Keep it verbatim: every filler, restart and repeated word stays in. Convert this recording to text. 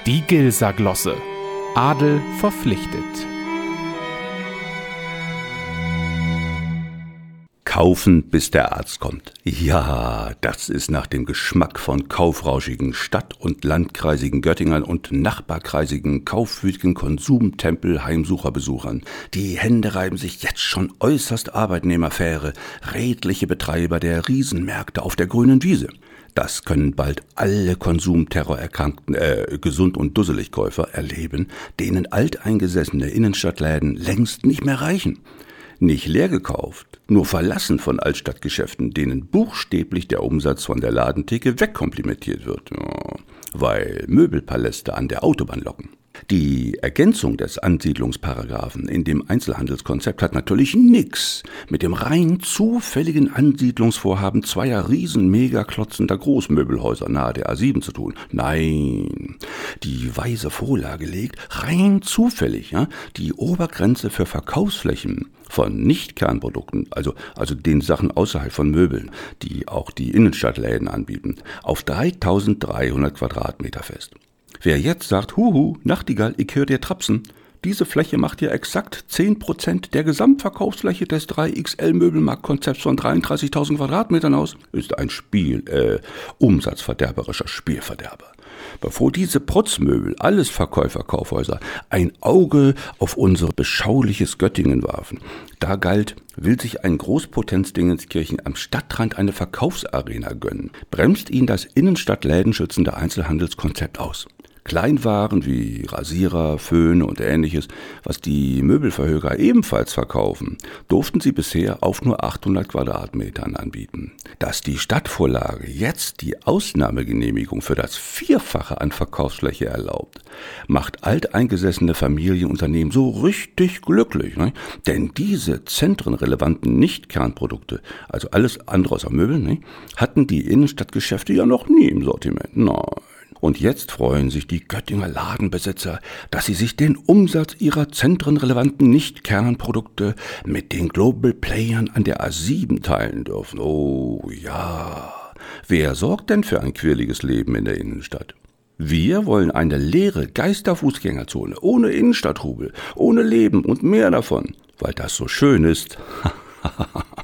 Die Gilser-Glosse. Adel verpflichtet. Kaufen, bis der Arzt kommt. Ja, das ist nach dem Geschmack von kaufrauschigen Stadt- und landkreisigen Göttingern und nachbarkreisigen kaufwütigen Konsumtempel-Heimsucherbesuchern. Die Hände reiben sich jetzt schon äußerst arbeitnehmerfaire, redliche Betreiber der Riesenmärkte auf der grünen Wiese. Das können bald alle Konsumterrorerkrankten, äh, Gesund- und Dusselig-Käufer erleben, denen alteingesessene Innenstadtläden längst nicht mehr reichen. Nicht leer gekauft, nur verlassen von Altstadtgeschäften, denen buchstäblich der Umsatz von der Ladentheke wegkomplimentiert wird, ja, weil Möbelpaläste an der Autobahn locken. Die Ergänzung des Ansiedlungsparagraphen in dem Einzelhandelskonzept hat natürlich nichts mit dem rein zufälligen Ansiedlungsvorhaben zweier riesen megaklotzender Großmöbelhäuser nahe der A sieben zu tun. Nein, die weise Vorlage legt rein zufällig ja, die Obergrenze für Verkaufsflächen von Nicht-Kernprodukten, also, also den Sachen außerhalb von Möbeln, die auch die Innenstadtläden anbieten, auf dreitausenddreihundert Quadratmeter fest. Wer jetzt sagt, huhu, Nachtigall, ich höre dir trapsen, diese Fläche macht ja exakt zehn Prozent der Gesamtverkaufsfläche des drei X L-Möbelmarktkonzepts von dreiunddreißigtausend Quadratmetern aus, ist ein Spiel, äh, umsatzverderberischer Spielverderber. Bevor diese Protzmöbel, alles Verkäufer-Kaufhäuser, ein Auge auf unser beschauliches Göttingen warfen, da galt, will sich ein Großpotenz-Dingenskirchen am Stadtrand eine Verkaufsarena gönnen, bremst ihn das innenstadtlädenschützende Einzelhandelskonzept aus. Kleinwaren wie Rasierer, Föhne und Ähnliches, was die Möbelverhöger ebenfalls verkaufen, durften sie bisher auf nur achthundert Quadratmetern anbieten. Dass die Stadtvorlage jetzt die Ausnahmegenehmigung für das Vierfache an Verkaufsfläche erlaubt, macht alteingesessene Familienunternehmen so richtig glücklich, ne? Denn diese zentrenrelevanten Nicht-Kernprodukte, also alles andere außer Möbeln, ne, hatten die Innenstadtgeschäfte ja noch nie im Sortiment. Nein. Und jetzt freuen sich die Göttinger Ladenbesitzer, dass sie sich den Umsatz ihrer zentrenrelevanten Nicht-Kernprodukte mit den Global Playern an der A sieben teilen dürfen. Oh ja, wer sorgt denn für ein quirliges Leben in der Innenstadt? Wir wollen eine leere Geisterfußgängerzone, ohne Innenstadtrubel, ohne Leben und mehr davon, weil das so schön ist.